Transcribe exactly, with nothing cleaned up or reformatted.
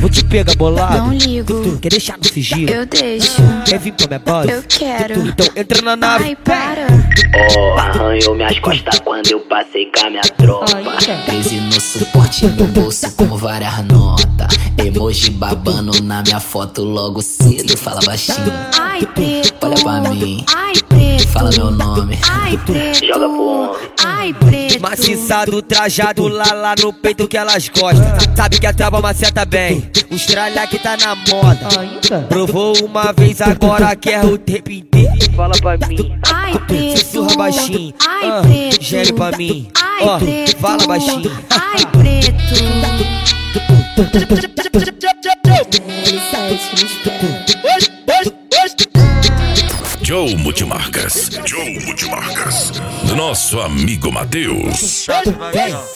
Vou te pegar bolado. Não ligo. Tu quer deixar no sigilo? Eu deixo. Quer vir pra minha base? Eu quero. Então entra na nave. Ai, para. Oh, arranhou minhas costas quando eu passei com a minha tropa. treze no suporte no bolso com várias notas. Emoji babando na minha foto logo cedo. Fala baixinho. Ai, preto. Olha pra mim. Ai, preto. Fala meu nome. Ai, preto. Joga pro homem. Ai, preto. Maciçado, trajado lá, lá no peito que elas gostam. Sabe que a trava maceta bem. Os tralha que tá na moda. Provou uma vez, agora quer o tempo inteiro. Fala pra mim. Ai, preto. Sussurra baixinho. Ai, Ah, preto. gere pra mim. Ai, Ó, preto. fala baixinho. Ai, preto. Joe Multimarcas, Joe Multimarcas, do nosso amigo Matheus.